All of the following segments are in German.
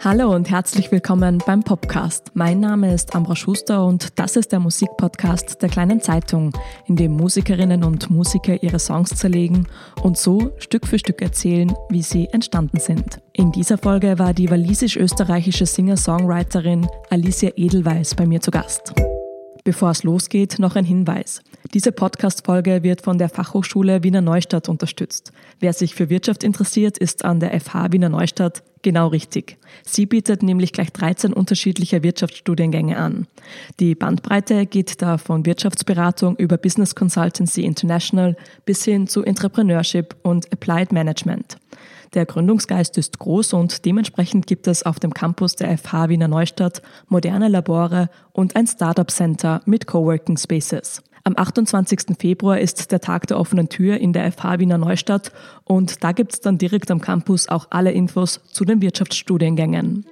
Hallo und herzlich willkommen beim Popcast. Mein Name ist Ambra Schuster und das ist der Musikpodcast der Kleinen Zeitung, in dem Musikerinnen und Musiker ihre Songs zerlegen und so Stück für Stück erzählen, wie sie entstanden sind. In dieser Folge war die walisisch-österreichische Singer-Songwriterin Alicia Edelweiss bei mir zu Gast. Bevor es losgeht, noch ein Hinweis. Diese Podcast-Folge wird von der Fachhochschule Wiener Neustadt unterstützt. Wer sich für Wirtschaft interessiert, ist an der FH Wiener Neustadt genau richtig. Sie bietet nämlich gleich 13 unterschiedliche Wirtschaftsstudiengänge an. Die Bandbreite geht da von Wirtschaftsberatung über Business Consultancy International bis hin zu Entrepreneurship und Applied Management. Der Gründungsgeist ist groß und dementsprechend gibt es auf dem Campus der FH Wiener Neustadt moderne Labore und ein Startup-Center mit Coworking Spaces. Am 28. Februar ist der Tag der offenen Tür in der FH Wiener Neustadt und da gibt's dann direkt am Campus auch alle Infos zu den Wirtschaftsstudiengängen.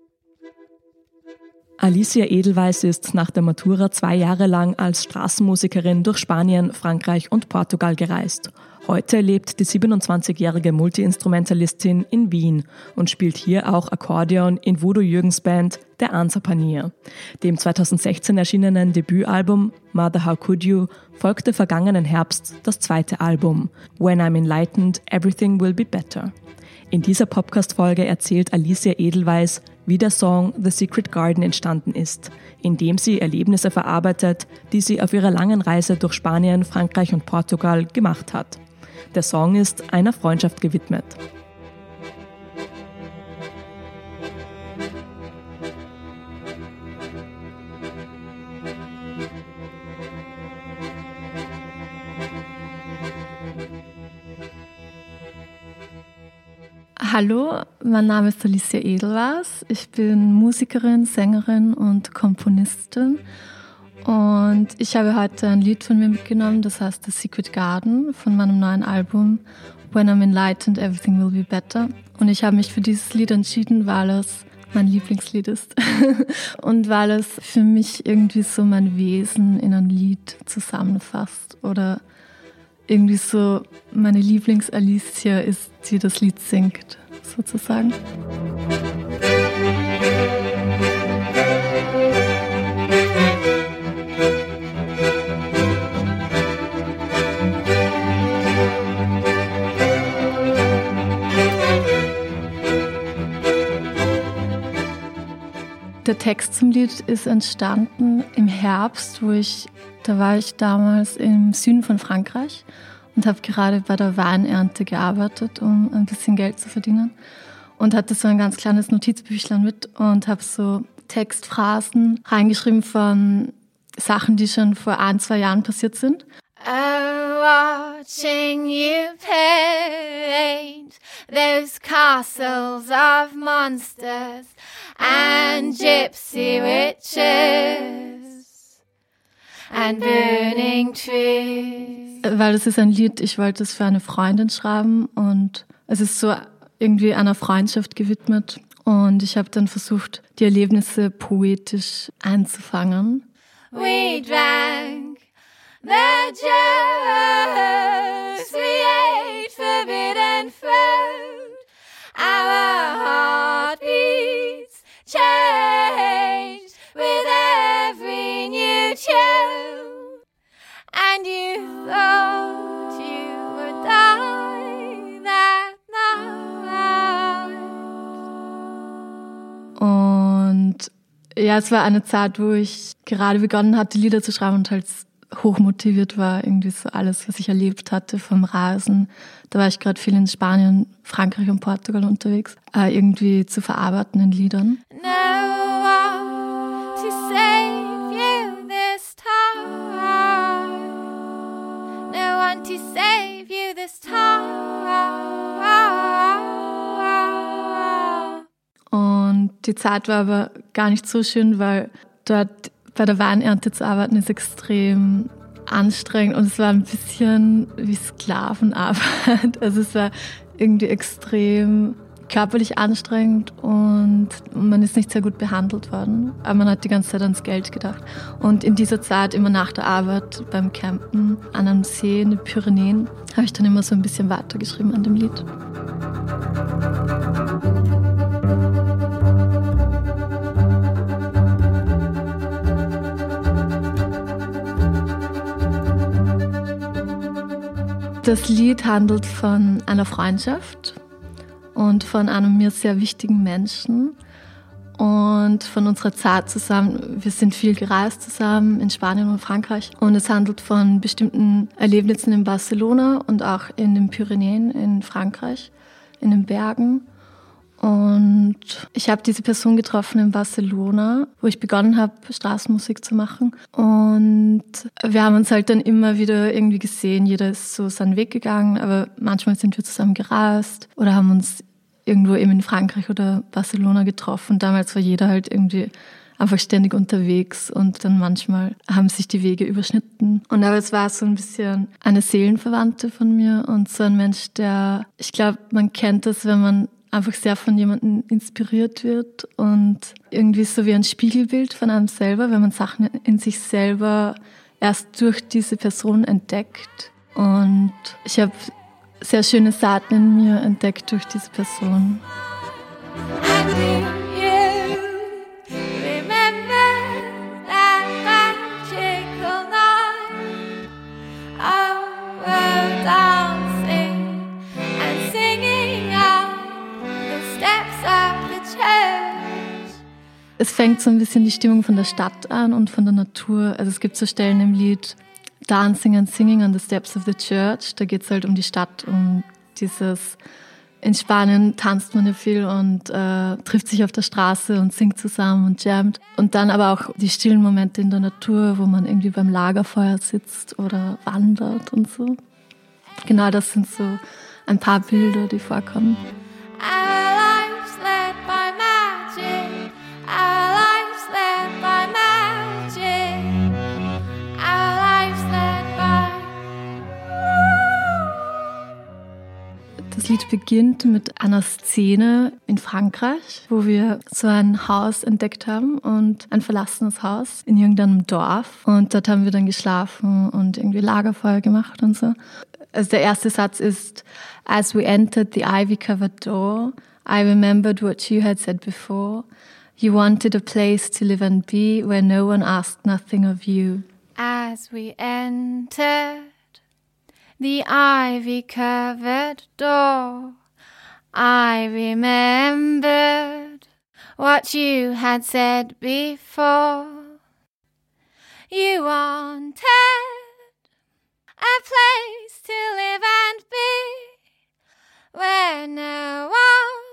Alicia Edelweiss ist nach der Matura 2 Jahre lang als Straßenmusikerin durch Spanien, Frankreich und Portugal gereist. Heute lebt die 27-jährige Multiinstrumentalistin in Wien und spielt hier auch Akkordeon in Voodoo Jürgens Band Der Ansapanier. Dem 2016 erschienenen Debütalbum Mother How Could You folgte vergangenen Herbst das zweite Album When I'm Enlightened, Everything Will Be Better. In dieser Podcast-Folge erzählt Alicia Edelweiss, wie der Song The Secret Garden entstanden ist, indem sie Erlebnisse verarbeitet, die sie auf ihrer langen Reise durch Spanien, Frankreich und Portugal gemacht hat. Der Song ist einer Freundschaft gewidmet. Hallo, mein Name ist Alicia Edelweiss. Ich bin Musikerin, Sängerin und Komponistin. Und ich habe heute ein Lied von mir mitgenommen, das heißt The Secret Garden von meinem neuen Album When I'm Enlightened, Everything Will Be Better. Und ich habe mich für dieses Lied entschieden, weil es mein Lieblingslied ist und weil es für mich irgendwie so mein Wesen in ein Lied zusammenfasst oder irgendwie so meine Lieblings-Alicia ist, die das Lied singt, sozusagen. Der Text zum Lied ist entstanden im Herbst, da war ich damals im Süden von Frankreich und habe gerade bei der Weinernte gearbeitet, um ein bisschen Geld zu verdienen. Und hatte so ein ganz kleines Notizbüchlein mit und habe so Textphrasen reingeschrieben von Sachen, die schon vor 1-2 Jahren passiert sind. I'm watching you paint those castles of monsters and gypsy witches and burning trees. Weil es ist ein Lied, ich wollte es für eine Freundin schreiben und es ist so irgendwie einer Freundschaft gewidmet. Und ich habe dann versucht, die Erlebnisse poetisch einzufangen. We drank the juice, we ate forbidden fruit, our heartbeats changed with every new tune, and you thought you would die that night. Und ja, es war eine Zeit, wo ich gerade begonnen hatte, Lieder zu schreiben und halt hochmotiviert war, irgendwie so alles, was ich erlebt hatte vom Reisen. Da war ich gerade viel in Spanien, Frankreich und Portugal unterwegs, irgendwie zu verarbeiten in Liedern. No one to save you this time. No one to save you this time. Und die Zeit war aber gar nicht so schön, weil dort bei der Weinernte zu arbeiten ist extrem anstrengend und es war ein bisschen wie Sklavenarbeit. Also es war irgendwie extrem körperlich anstrengend und man ist nicht sehr gut behandelt worden. Aber man hat die ganze Zeit ans Geld gedacht. Und in dieser Zeit, immer nach der Arbeit beim Campen an einem See in den Pyrenäen, habe ich dann immer so ein bisschen weitergeschrieben an dem Lied. Das Lied handelt von einer Freundschaft und von einem mir sehr wichtigen Menschen und von unserer Zeit zusammen. Wir sind viel gereist zusammen in Spanien und Frankreich und es handelt von bestimmten Erlebnissen in Barcelona und auch in den Pyrenäen in Frankreich, in den Bergen. Und ich habe diese Person getroffen in Barcelona, wo ich begonnen habe, Straßenmusik zu machen. Und wir haben uns halt dann immer wieder irgendwie gesehen. Jeder ist so seinen Weg gegangen, aber manchmal sind wir zusammen gereist oder haben uns irgendwo eben in Frankreich oder Barcelona getroffen. Damals war jeder halt irgendwie einfach ständig unterwegs und dann manchmal haben sich die Wege überschnitten. Und aber es war so ein bisschen eine Seelenverwandte von mir und so ein Mensch, der, ich glaube, man kennt das, wenn man einfach sehr von jemandem inspiriert wird und irgendwie so wie ein Spiegelbild von einem selber, wenn man Sachen in sich selber erst durch diese Person entdeckt. Und ich habe sehr schöne Seiten in mir entdeckt durch diese Person. Es fängt so ein bisschen die Stimmung von der Stadt an und von der Natur. Also es gibt so Stellen im Lied Dancing and Singing on the Steps of the Church. Da geht es halt um die Stadt, um dieses, in Spanien tanzt man ja viel und trifft sich auf der Straße und singt zusammen und jammt. Und dann aber auch die stillen Momente in der Natur, wo man irgendwie beim Lagerfeuer sitzt oder wandert und so. Genau, das sind so ein paar Bilder, die vorkommen. Das Lied beginnt mit einer Szene in Frankreich, wo wir so ein Haus entdeckt haben und ein verlassenes Haus in irgendeinem Dorf. Und dort haben wir dann geschlafen und irgendwie Lagerfeuer gemacht und so. Also der erste Satz ist: As we entered the ivy-covered door, I remembered what you had said before. You wanted a place to live and be where no one asked nothing of you. As we entered the ivy-covered door, I remembered what you had said before. You wanted a place to live and be where no one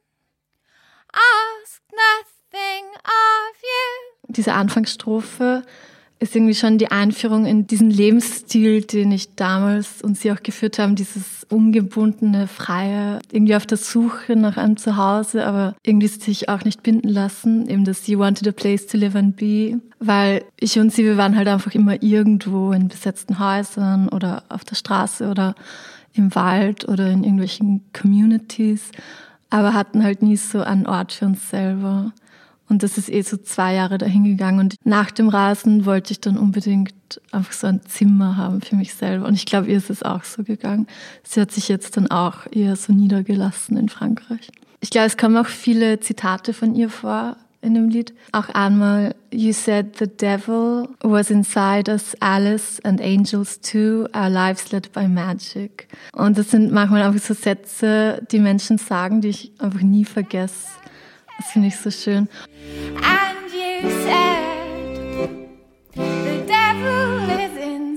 asked nothing of you. Diese Anfangsstrophe ist irgendwie schon die Einführung in diesen Lebensstil, den ich damals und sie auch geführt haben, dieses ungebundene, freie, irgendwie auf der Suche nach einem Zuhause, aber irgendwie sich auch nicht binden lassen, eben das You wanted a place to live and be, weil ich und sie, wir waren halt einfach immer irgendwo in besetzten Häusern oder auf der Straße oder im Wald oder in irgendwelchen Communities, aber hatten halt nie so einen Ort für uns selber. Und das ist so 2 Jahre dahin gegangen. Und nach dem Reisen wollte ich dann unbedingt einfach so ein Zimmer haben für mich selber. Und ich glaube, ihr ist es auch so gegangen. Sie hat sich jetzt dann auch eher so niedergelassen in Frankreich. Ich glaube, es kommen auch viele Zitate von ihr vor in dem Lied. Auch einmal: You said the devil was inside us, Alice and angels too, our lives led by magic. Und das sind manchmal einfach so Sätze, die Menschen sagen, die ich einfach nie vergesse. Das finde ich so schön. And you said the devil is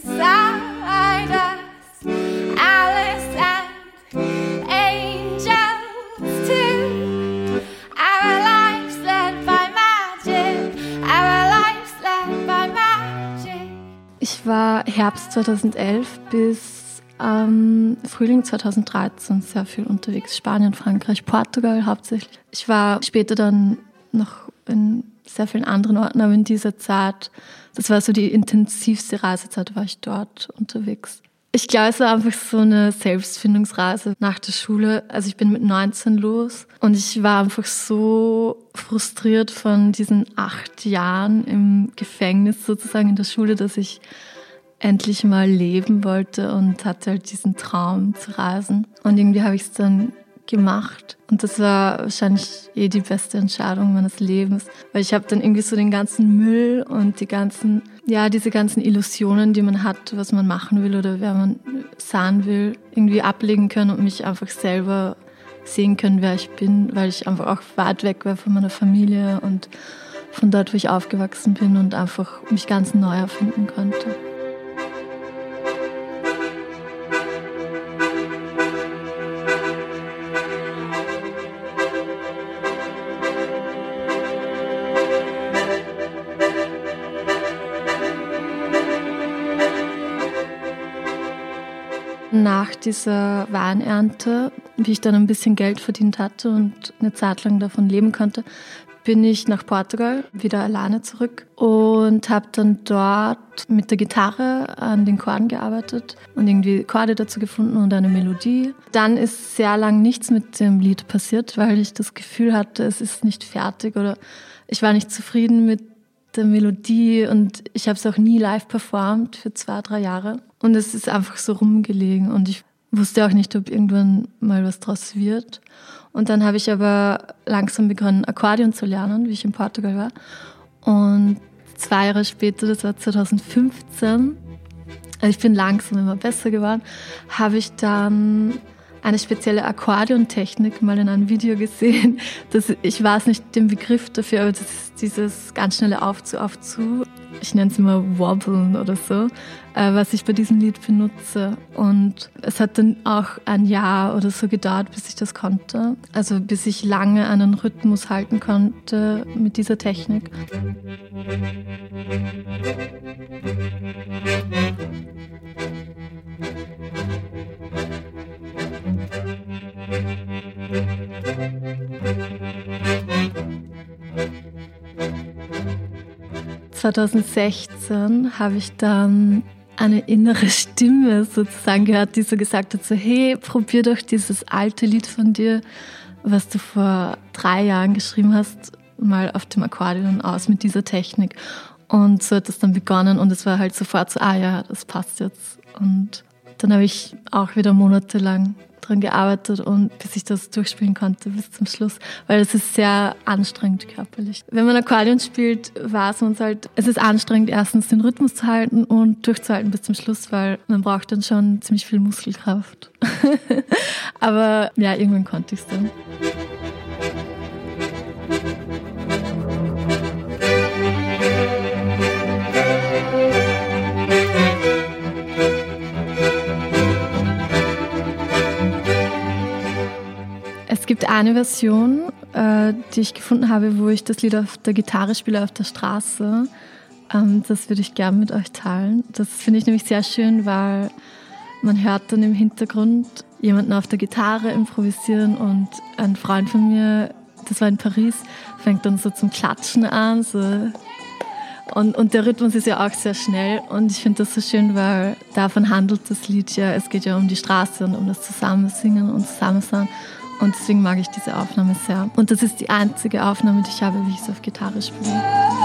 inside us, Alice and angels too. Our lives led by magic, our lives led by magic. Ich war Herbst 2011 bis Frühling 2013 sehr viel unterwegs. Spanien, Frankreich, Portugal hauptsächlich. Ich war später dann noch in sehr vielen anderen Orten, aber in dieser Zeit, das war so die intensivste Reisezeit, war ich dort unterwegs. Ich glaube, es war einfach so eine Selbstfindungsreise nach der Schule. Also ich bin mit 19 los und ich war einfach so frustriert von diesen 8 Jahren im Gefängnis sozusagen in der Schule, dass ich endlich mal leben wollte und hatte halt diesen Traum zu reisen. Und irgendwie habe ich es dann gemacht. Und das war wahrscheinlich die beste Entscheidung meines Lebens. Weil ich habe dann irgendwie so den ganzen Müll und diese ganzen Illusionen, die man hat, was man machen will oder wer man sein will, irgendwie ablegen können und mich einfach selber sehen können, wer ich bin, weil ich einfach auch weit weg war von meiner Familie und von dort, wo ich aufgewachsen bin und einfach mich ganz neu erfinden konnte. Nach dieser Weinernte, wie ich dann ein bisschen Geld verdient hatte und eine Zeit lang davon leben konnte, bin ich nach Portugal wieder alleine zurück und habe dann dort mit der Gitarre an den Chorden gearbeitet und irgendwie Chorde dazu gefunden und eine Melodie. Dann ist sehr lang nichts mit dem Lied passiert, weil ich das Gefühl hatte, es ist nicht fertig oder ich war nicht zufrieden mit der Melodie und ich habe es auch nie live performt für 2-3 Jahre. Und es ist einfach so rumgelegen und ich wusste auch nicht, ob irgendwann mal was draus wird. Und dann habe ich aber langsam begonnen, Akkordeon zu lernen, wie ich in Portugal war. Und 2 Jahre später, das war 2015, also ich bin langsam immer besser geworden, habe ich dann eine spezielle Akkordeontechnik mal in einem Video gesehen. Ich weiß nicht den Begriff dafür, aber das ist dieses ganz schnelle Auf-zu, Auf-zu. Ich nenne es immer Wobblen oder so, was ich bei diesem Lied benutze. Und es hat dann auch ein Jahr oder so gedauert, bis ich das konnte. Also bis ich lange einen Rhythmus halten konnte mit dieser Technik. ...2016 habe ich dann eine innere Stimme sozusagen gehört, die so gesagt hat, so, hey, probier doch dieses alte Lied von dir, was du vor 3 Jahren geschrieben hast, mal auf dem Akkordeon aus mit dieser Technik. Und so hat es dann begonnen und es war halt sofort so, ja, das passt jetzt. Und dann habe ich auch wieder monatelang dran gearbeitet und bis ich das durchspielen konnte bis zum Schluss, weil es ist sehr anstrengend körperlich. Wenn man Akkordeon spielt, weiß man es halt, es ist anstrengend, erstens den Rhythmus zu halten und durchzuhalten bis zum Schluss, weil man braucht dann schon ziemlich viel Muskelkraft. Aber ja, irgendwann konnte ich es dann. Es gibt eine Version, die ich gefunden habe, wo ich das Lied auf der Gitarre spiele auf der Straße. Das würde ich gerne mit euch teilen. Das finde ich nämlich sehr schön, weil man hört dann im Hintergrund jemanden auf der Gitarre improvisieren und ein Freund von mir, das war in Paris, fängt dann so zum Klatschen an. So. Und der Rhythmus ist ja auch sehr schnell und ich finde das so schön, weil davon handelt das Lied ja. Es geht ja um die Straße und um das Zusammensingen und Zusammensein. Und deswegen mag ich diese Aufnahme sehr. Und das ist die einzige Aufnahme, die ich habe, wie ich es auf Gitarre spiele.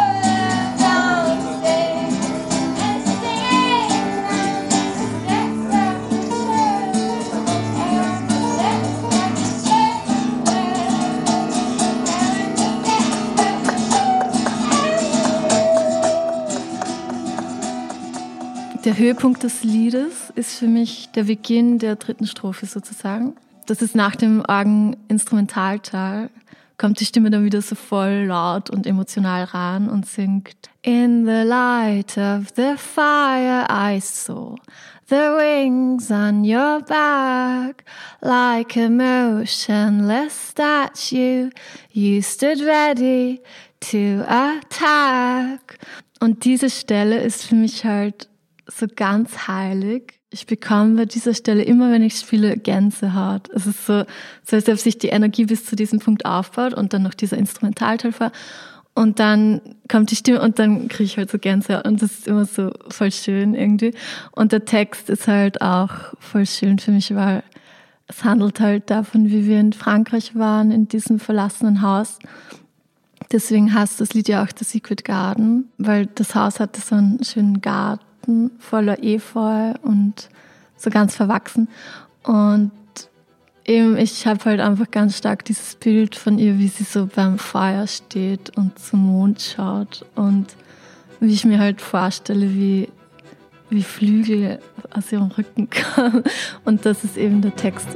Der Höhepunkt des Liedes ist für mich der Beginn der 3. Strophe sozusagen. Das ist nach dem Organ-Instrumentalteil, kommt die Stimme dann wieder so voll laut und emotional ran und singt In the light of the fire I saw the wings on your back like a motionless statue you stood ready to attack. Und diese Stelle ist für mich halt so ganz heilig. Ich bekomme bei dieser Stelle immer, wenn ich spiele, Gänsehaut. Es ist so als ob sich die Energie bis zu diesem Punkt aufbaut und dann noch dieser Instrumentalteil vor. Und dann kommt die Stimme und dann kriege ich halt so Gänsehaut. Und das ist immer so voll schön irgendwie. Und der Text ist halt auch voll schön für mich, weil es handelt halt davon, wie wir in Frankreich waren, in diesem verlassenen Haus. Deswegen heißt das Lied ja auch The Secret Garden, weil das Haus hatte so einen schönen Garten voller Efeu und so ganz verwachsen. Und eben, ich habe halt einfach ganz stark dieses Bild von ihr, wie sie so beim Feuer steht und zum Mond schaut und wie ich mir halt vorstelle, wie wie Flügel aus ihrem Rücken kamen. Und das ist eben der Text.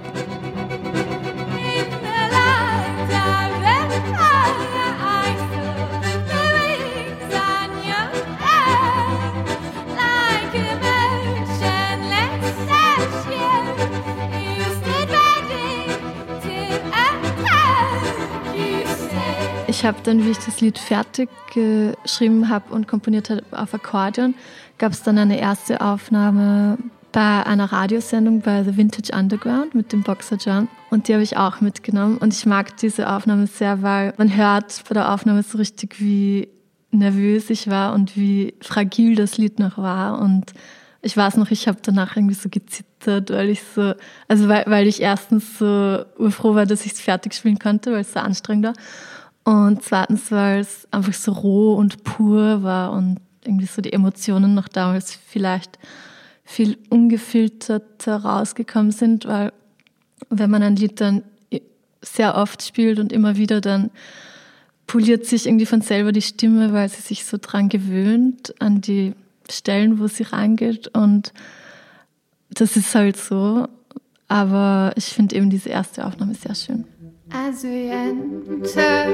Ich habe dann, wie ich das Lied fertig geschrieben habe und komponiert habe auf Akkordeon, gab es dann eine erste Aufnahme bei einer Radiosendung bei The Vintage Underground mit dem Boxer John. Und die habe ich auch mitgenommen. Und ich mag diese Aufnahme sehr, weil man hört bei der Aufnahme so richtig, wie nervös ich war und wie fragil das Lied noch war. Und ich weiß noch, ich habe danach irgendwie so gezittert, weil ich erstens so urfroh war, dass ich es fertig spielen konnte, weil es so anstrengend war. Und zweitens, weil es einfach so roh und pur war und irgendwie so die Emotionen noch damals vielleicht viel ungefilterter rausgekommen sind, weil wenn man ein Lied dann sehr oft spielt und immer wieder, dann poliert sich irgendwie von selber die Stimme, weil sie sich so dran gewöhnt, an die Stellen, wo sie reingeht, und das ist halt so. Aber ich finde eben diese erste Aufnahme sehr schön. As we entered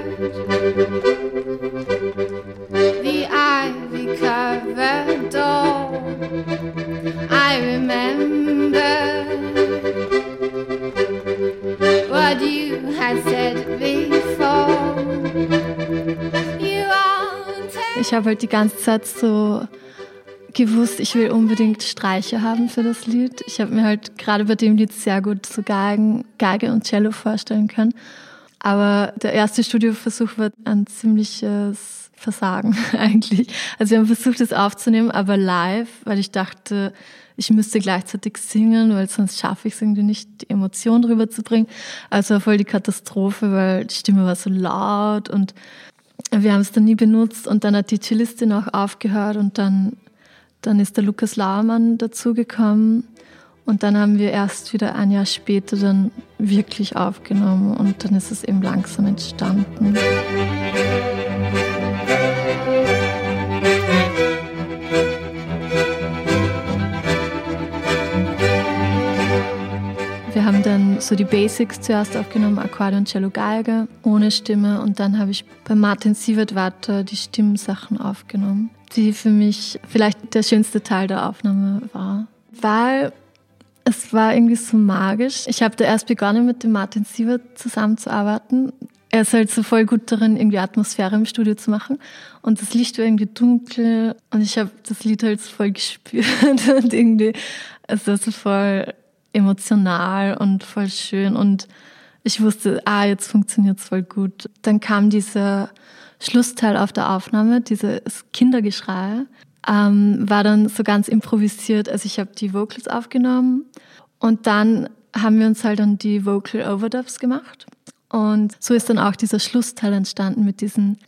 the ivy-covered door, I remember what you had said before. Ich habe halt die ganze Zeit so gewusst, ich will unbedingt Streicher haben für das Lied. Ich habe mir halt gerade bei dem Lied sehr gut so Geige und Cello vorstellen können. Aber der erste Studioversuch war ein ziemliches Versagen eigentlich. Also wir haben versucht, das aufzunehmen, aber live, weil ich dachte, ich müsste gleichzeitig singen, weil sonst schaffe ich es irgendwie nicht, die Emotion rüberzubringen. Also war voll die Katastrophe, weil die Stimme war so laut und wir haben es dann nie benutzt. Und dann hat die Cellistin auch aufgehört und dann ist der Lukas Lauermann dazugekommen und dann haben wir erst wieder ein Jahr später dann wirklich aufgenommen und dann ist es eben langsam entstanden. Wir haben dann so die Basics zuerst aufgenommen, Akkordeon, Cello, Geige, ohne Stimme, und dann habe ich bei Martin Sievert weiter die Stimmsachen aufgenommen, die für mich vielleicht der schönste Teil der Aufnahme war, weil es war irgendwie so magisch. Ich habe da erst begonnen, mit dem Martin Sievert zusammenzuarbeiten. Er ist halt so voll gut darin, irgendwie Atmosphäre im Studio zu machen, und das Licht war irgendwie dunkel und ich habe das Lied halt so voll gespürt und irgendwie, es war so voll emotional und voll schön und ich wusste, jetzt funktioniert es voll gut. Dann kam dieser Schlussteil auf der Aufnahme, dieses Kindergeschrei, war dann so ganz improvisiert. Also ich habe die Vocals aufgenommen und dann haben wir uns halt dann die Vocal Overdubs gemacht und so ist dann auch dieser Schlussteil entstanden mit diesen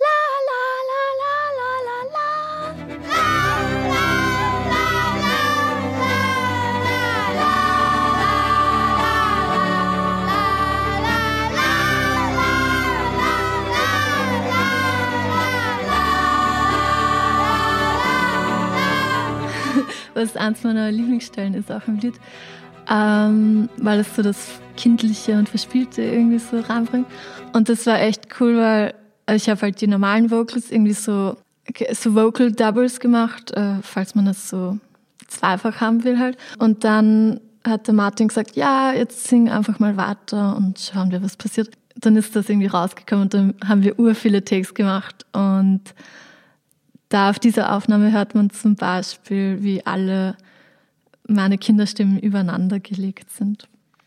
was eins meiner Lieblingsstellen ist auch im Lied, weil es so das Kindliche und Verspielte irgendwie so reinbringt. Und das war echt cool, weil ich habe halt die normalen Vocals irgendwie so Vocal Doubles gemacht, falls man das so zweifach haben will halt. Und dann hat der Martin gesagt, ja, jetzt sing einfach mal weiter und schauen wir, was passiert. Dann ist das irgendwie rausgekommen und dann haben wir viele Takes gemacht und da auf dieser Aufnahme hört man zum Beispiel, wie alle meine Kinderstimmen übereinander gelegt sind.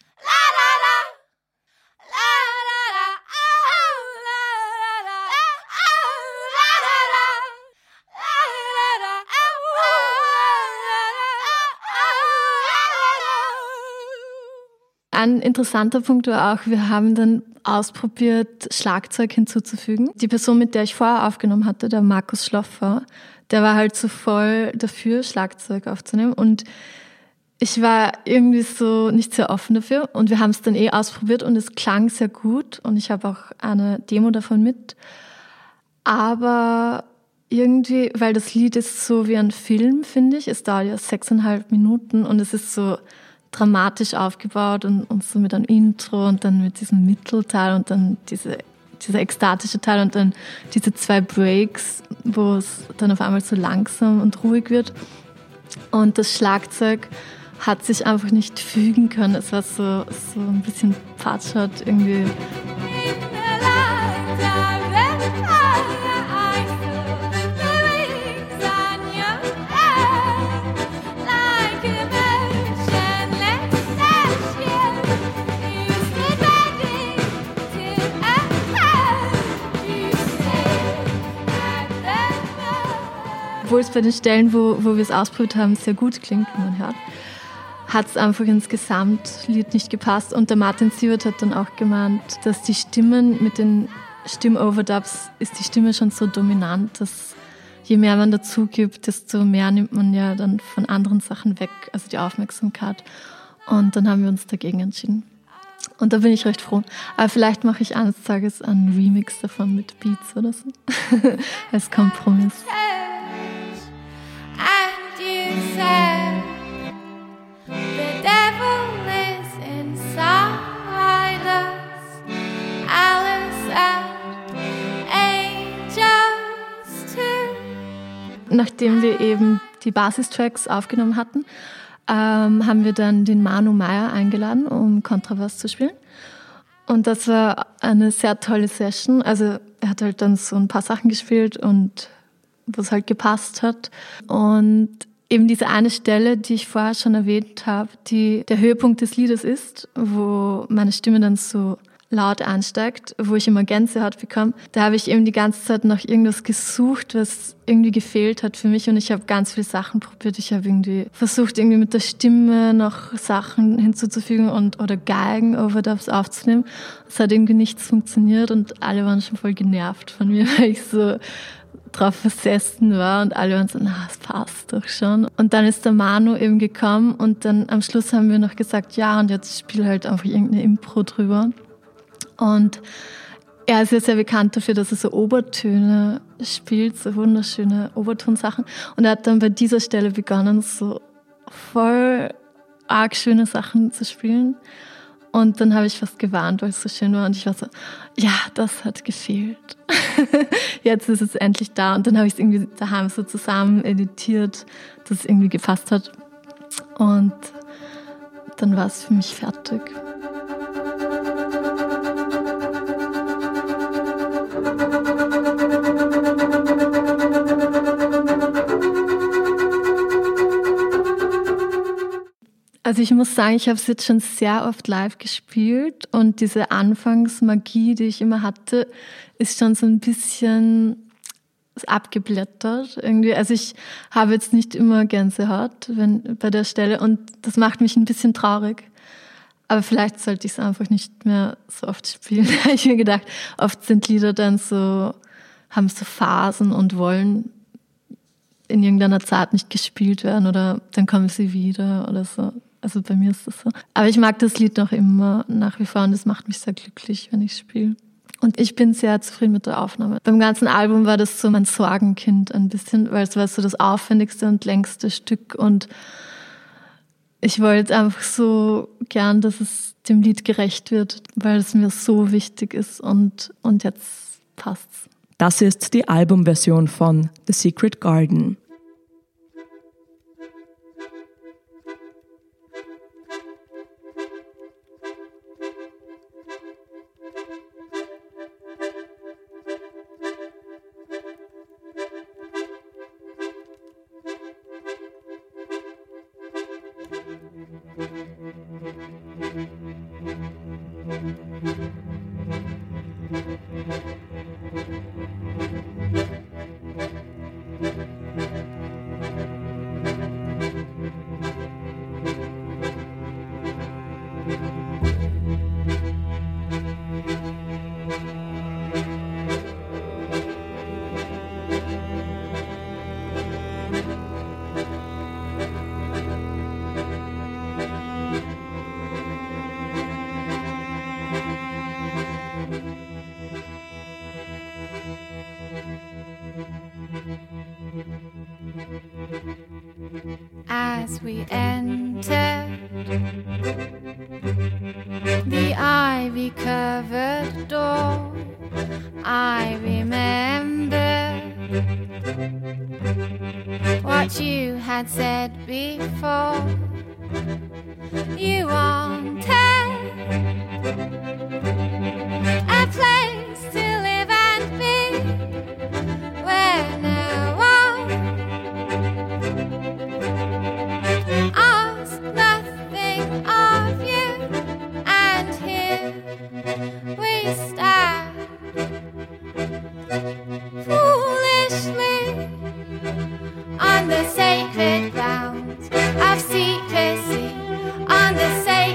Ein interessanter Punkt war auch, wir haben dann ausprobiert, Schlagzeug hinzuzufügen. Die Person, mit der ich vorher aufgenommen hatte, der Markus Schloffer, der war halt so voll dafür, Schlagzeug aufzunehmen. Und ich war irgendwie so nicht sehr offen dafür. Und wir haben es dann ausprobiert und es klang sehr gut. Und ich habe auch eine Demo davon mit. Aber irgendwie, weil das Lied ist so wie ein Film, finde ich. Es dauert ja 6,5 Minuten und es ist so dramatisch aufgebaut und so mit einem Intro und dann mit diesem Mittelteil und dann dieser ekstatische Teil und dann diese 2 Breaks, wo es dann auf einmal so langsam und ruhig wird. Und das Schlagzeug hat sich einfach nicht fügen können. Es war so ein bisschen patschert irgendwie. Obwohl es bei den Stellen, wo wir es ausprobiert haben, sehr gut klingt, wie man hört, hat es einfach ins Gesamtlied nicht gepasst. Und der Martin Sievert hat dann auch gemeint, dass die Stimmen mit den Stimmoverdubs ist die Stimme schon so dominant, dass je mehr man dazu gibt, desto mehr nimmt man ja dann von anderen Sachen weg, also die Aufmerksamkeit. Und dann haben wir uns dagegen entschieden. Und da bin ich recht froh. Aber vielleicht mache ich eines Tages einen Remix davon mit Beats oder so. Als Kompromiss. Nachdem wir eben die Basistracks aufgenommen hatten, haben wir dann den Manu Meyer eingeladen, um Kontrabass zu spielen. Und das war eine sehr tolle Session. Also er hat halt dann so ein paar Sachen gespielt und wo es halt gepasst hat. Und eben diese eine Stelle, die ich vorher schon erwähnt habe, die der Höhepunkt des Liedes ist, wo meine Stimme dann so laut einsteigt, wo ich immer Gänsehaut bekomme. Da habe ich eben die ganze Zeit nach irgendwas gesucht, was irgendwie gefehlt hat für mich und ich habe ganz viele Sachen probiert. Ich habe irgendwie versucht, irgendwie mit der Stimme noch Sachen hinzuzufügen oder Geigen-Overdubs aufzunehmen. Es hat irgendwie nichts funktioniert und alle waren schon voll genervt von mir, weil ich so drauf versessen war und alle waren so, na, es passt doch schon. Und dann ist der Manu eben gekommen und dann am Schluss haben wir noch gesagt, ja, und jetzt spiel halt einfach irgendeine Impro drüber. Und er ist ja sehr bekannt dafür, dass er so Obertöne spielt, so wunderschöne Obertonsachen. Und er hat dann bei dieser Stelle begonnen, so voll arg schöne Sachen zu spielen. Und dann habe ich fast gewarnt, weil es so schön war. Und ich war so, ja, das hat gefehlt. Jetzt ist es endlich da. Und dann habe ich es irgendwie daheim so zusammen editiert, dass es irgendwie gepasst hat. Und dann war es für mich fertig. Also ich muss sagen, ich habe es jetzt schon sehr oft live gespielt und diese Anfangsmagie, die ich immer hatte, ist schon so ein bisschen abgeblättert irgendwie. Also ich habe jetzt nicht immer Gänsehaut bei der Stelle und das macht mich ein bisschen traurig. Aber vielleicht sollte ich es einfach nicht mehr so oft spielen. Ich habe mir gedacht, oft sind Lieder dann so, haben so Phasen und wollen in irgendeiner Zeit nicht gespielt werden oder dann kommen sie wieder oder so. Also bei mir ist das so. Aber ich mag das Lied noch immer nach wie vor und das macht mich sehr glücklich, wenn ich spiele. Und ich bin sehr zufrieden mit der Aufnahme. Beim ganzen Album war das so mein Sorgenkind ein bisschen, weil es war so das aufwendigste und längste Stück und ich wollte einfach so gern, dass es dem Lied gerecht wird, weil es mir so wichtig ist und jetzt passt's. Das ist die Albumversion von The Secret Garden. as we entered the ivy-covered door. I remember what you had said before. You wanted a place to live and be where no one asked nothing of you. And here we stand, foolishly on the sacred grounds of secrecy, on the sacred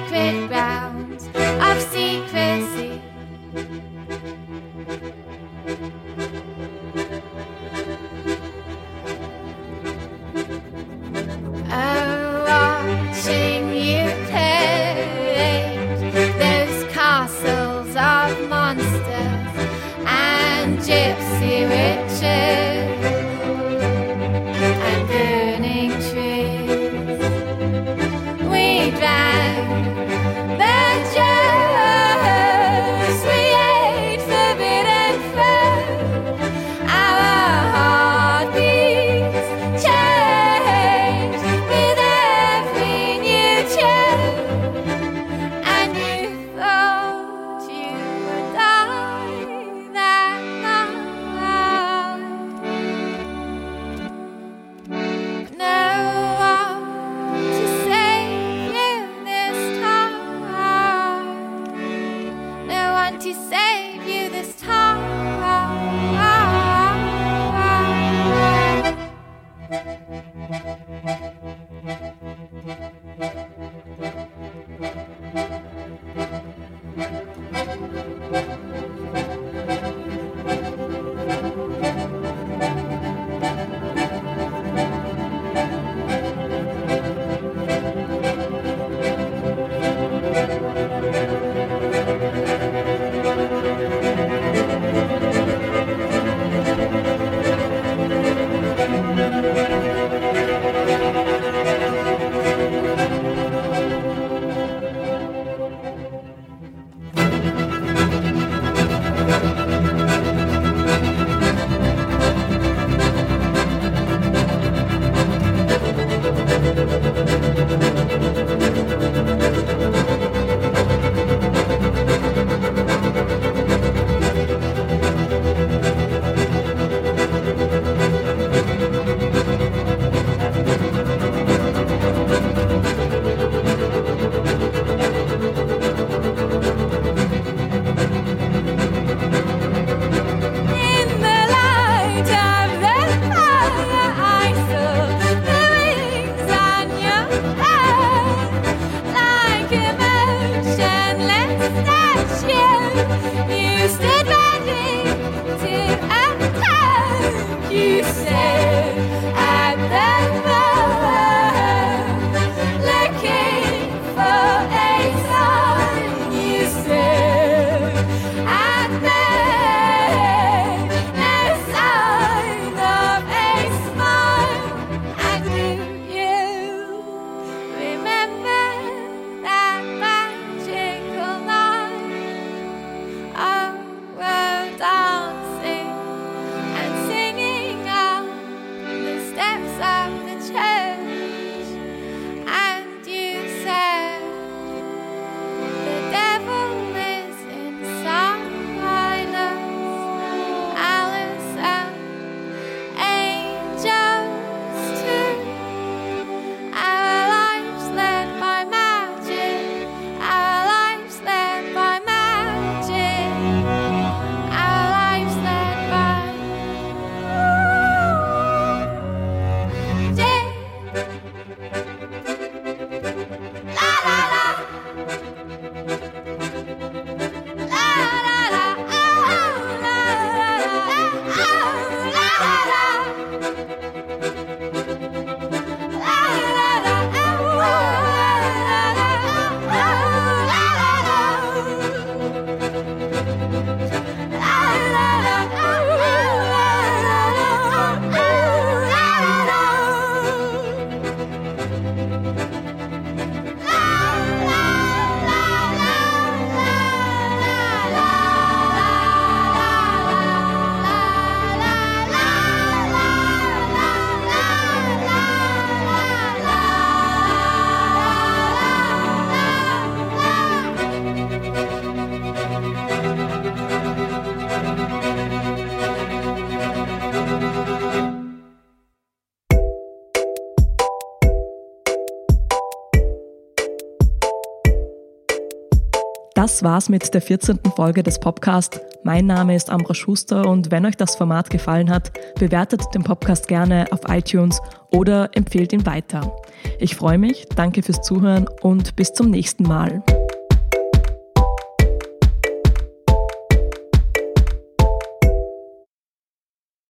Das war's mit der 14. Folge des Podcasts. Mein Name ist Ambra Schuster und wenn euch das Format gefallen hat, bewertet den Podcast gerne auf iTunes oder empfehlt ihn weiter. Ich freue mich, danke fürs Zuhören und bis zum nächsten Mal.